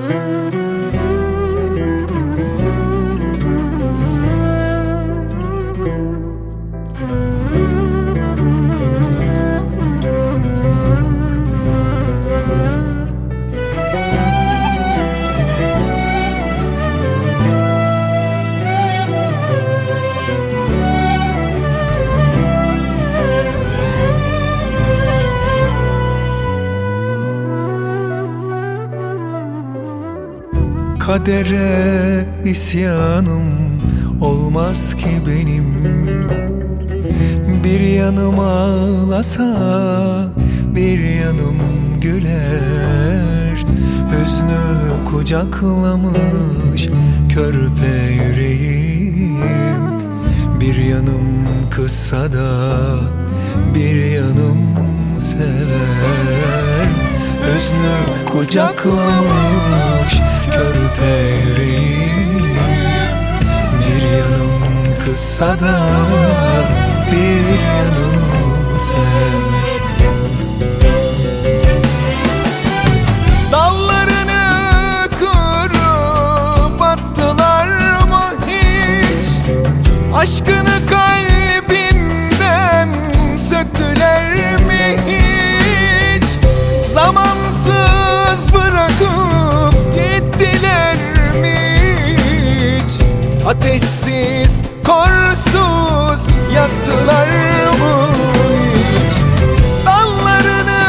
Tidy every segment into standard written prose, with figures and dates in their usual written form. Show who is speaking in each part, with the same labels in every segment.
Speaker 1: Kadere isyanım olmaz ki benim. Bir yanım ağlasa bir yanım güler. Hüznü kucaklamış körpe yüreğim. Bir yanım kızsa da bir yanım sever. Hüznü kucaklamış körpe yüreğim. Bir yanım kızsa da bir yanım sever. Dallarını kırıp attılar mı hiç? Aşkını kalbinden söktüler mi hiç? Zamansız bırakıp gittiler mi hiç? Ateşsiz, korsuz yaktılar mı hiç? Dallarını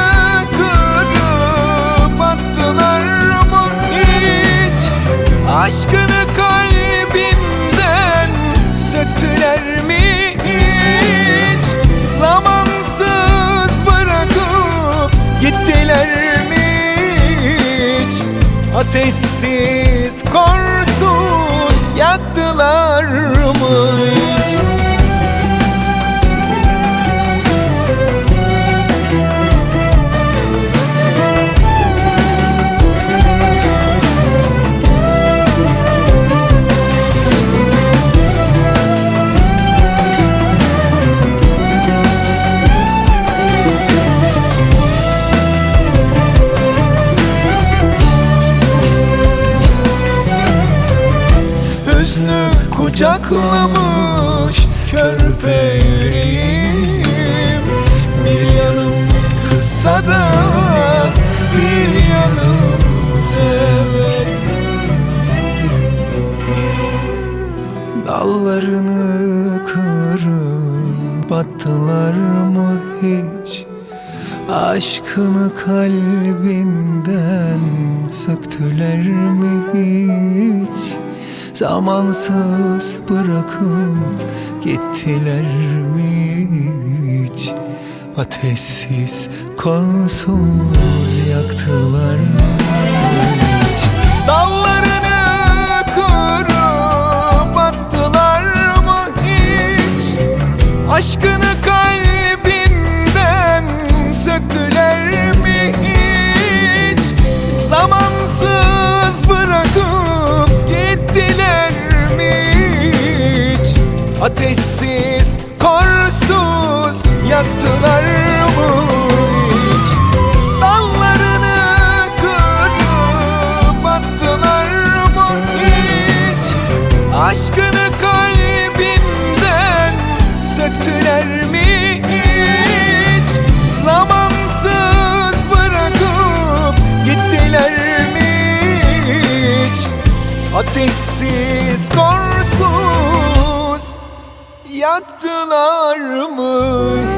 Speaker 1: kırıp attılar mı hiç? Aşkını kalbinden söktüler mi hiç? Zamansız bırakıp gittiler mi hiç? Ateşsiz, korsuz yaktılar mı hiç? Hüznü kucaklamış körpe yüreğim. Bir yanım kızsa da bir yanım sever. Dallarını kırıp attılar mı hiç? Aşkını kalbinden söktüler mi hiç? Zamansız bırakıp gittiler mi hiç? Ateşsiz, korsuz yaktılar mı hiç? Dallarını kırıp attılar mı hiç? Aşkını kalbinden söktüler mi hiç? Zamansız bırakıp gittiler mi hiç? Ateşsiz, korsuz yaktılar mı hiç? Dallarını kırıp attılar mı hiç? Aşkını kalbinden söktüler mi hiç? Zamansız bırakıp gittiler mi hiç? Ateşsiz, korsuz yaktılar mı?